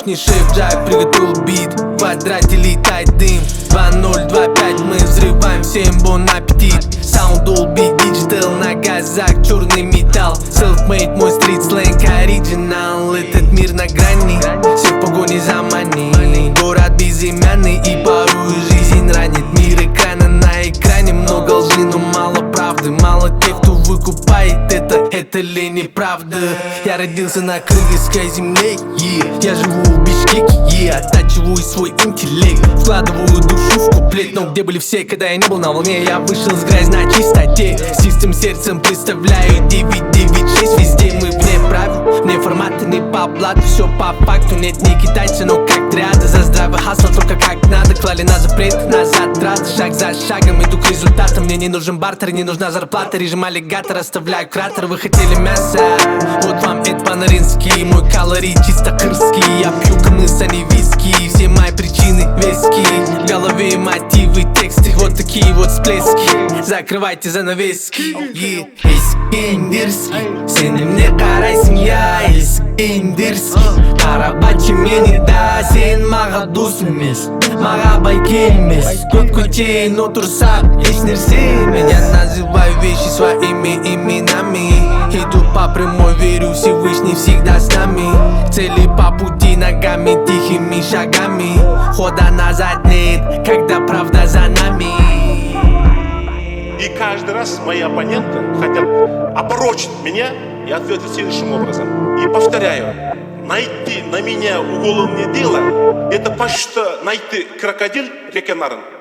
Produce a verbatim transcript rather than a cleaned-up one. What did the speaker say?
кухне шеф Джак приготовил бит, в квадрате летает дым. Два ноль два пять, мы взрываем, всем бон аппетит. Sound Dolby Digital, на газах черный металл. Self-made, мой стрит сленг оригинал. Этот мир на грани, все в погоне за money. Город безымянный и порой жизнь ранит. Мир экрана на экране, много лжи, но мало правды. Мало тех, кто выкупает это, это ли неправда? Я родился на кыргызской земле, yeah. Я живу в Бишкеке, yeah. Оттачиваю свой интеллект, вкладываю душу в куплет. Но где были все, когда я не был на волне? Я вышел с грязи на чистоте, с чистым сердцем представляю девять девять шесть везде. Мы вне правил, вне формата, не по блату, все по факту. Нет, не китайцы, но как триада. За здравый хасл, только как надо. Клали на запрет, назад рад. Шаг за шагом иду к результатам. Мне не нужен бартер, не нужна зарплата. Режим аллигатора, оставляю кратер. Вы хотели мясо? Вот вам это по-нарински. Мой калорий чисто кырский. Я пью кымыс, а не виски. Все мои причины веские. В голове мотивы, тексты. Вот такие вот всплески. Закрывайте занавески. Искендерский, сенің не қарайсың, я Искендерский. Қарабачы мені да, сен маға дос емес, маға бай келмес. Көп көтейін отырсақ, еш нәрсемен. Я называю вещи своими именами. Иду по прямой, верю, Всевышний всегда с нами. Цели по пути ногами, тихими шагами. Хода назад нет, когда правда за нами. И каждый раз мои оппоненты хотят опорочить меня и ответить следующим образом. И повторяю, найти на меня уголовное дело — это почти найти крокодил реки Нарын.